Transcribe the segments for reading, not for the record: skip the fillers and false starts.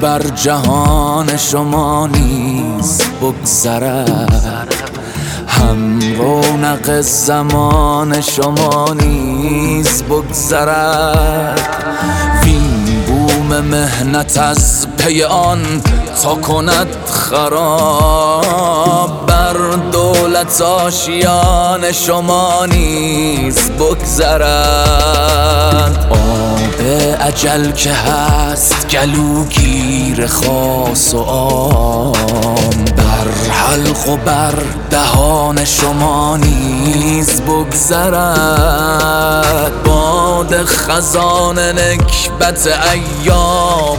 بر جهان شما نیز بگذرد، هم رونق زمان شما نیز بگذرد. وین بوم مهنت از پی آن تا کند خراب، بر دولت آشیان شما نیز بگذرد. آب اجل که هست گلوگیر خاص و عام، بر حلق و بر دهان شما نیز بگذرد. باد خزان نکبت ایام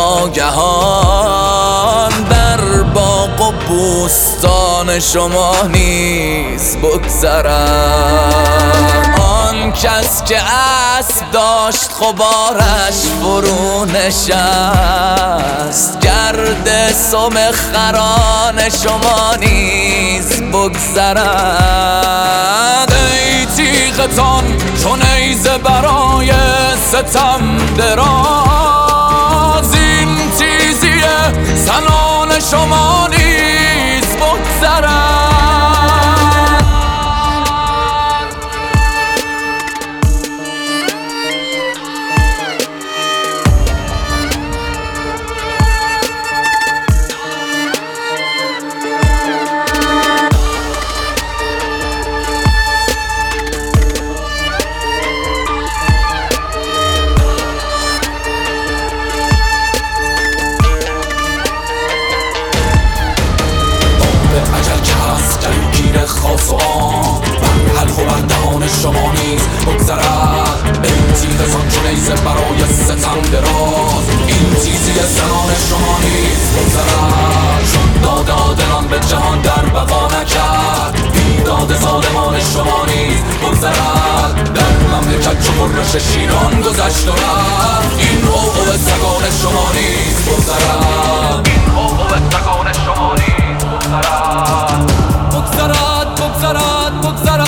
ناگهان، بر باغ و بوستان شما نیز بگذرد. آن کس که اسب داشت غبارش فرو نشست، گرد سم خران شما نیز بگذرد. ای تیغتان چون نیزه برای ستم دراز، این تیزی زنان شما نیز بگذرد. خاص و عام، بر حلق و بر دهان شما نیز بگذرد. ای تیغتان چون نیزه برای ستم دراز، این تیزی زنان شما نیز بگذرد. چون داد عادلان به جهان در بقا نکرد، بیداد ظالمان شما نیز بگذرد. در مملکت چو غرش شیران گذشت و رفت، این عوعو سگان شما نیز بگذرد. این عوعو سگان شما نیز بگذرد. بگذرد بگذرد بگذرد.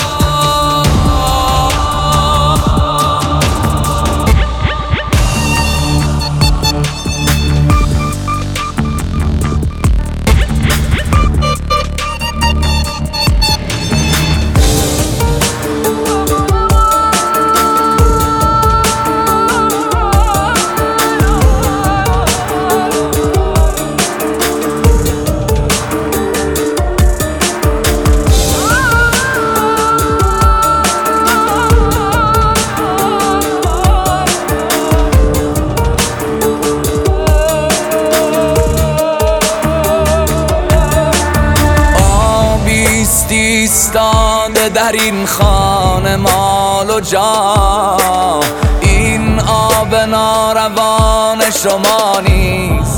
ایستاده در این خانه مال و جا، این آب ناروان شما نیز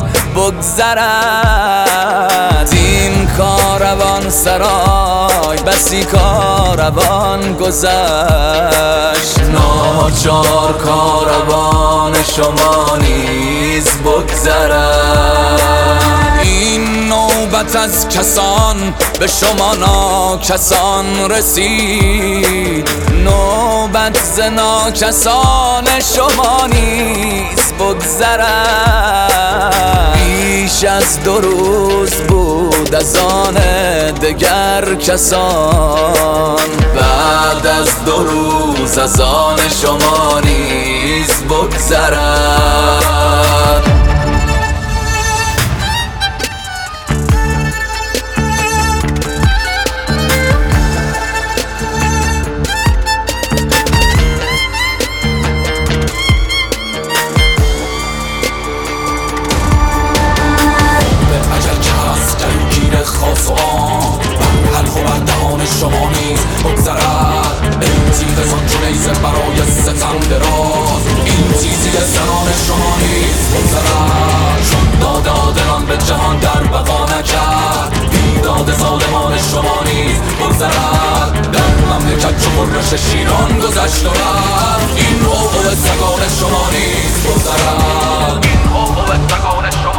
بگذرد. این کاروان سرای بسی کاروان گذشت، ناچار کاروان شما نیز بگذرد. این نوبت از کسان به شما ناکسان رسید، نوبت ز ناکسان شما نیز بگذرد. بیش از 2 روز بود از آن دگر کسان، بعد از 2 روز از آن شما نیز بگذرد. خاص و عام، بر حلق و بر دهان شما نیز بگذرد. ای تیغتان چون نیزه برای ستم دراز، این تیزی زنان شما نیز بگذرد. چون داد عادلان به جهان در بقا نکرد، بیداد ظالمان شما نیز بگذرد. در مملکت چو غرش شیران گذشت و رفت، این عوعو سگان شما نیز بگذرد. این عوعو سگان شما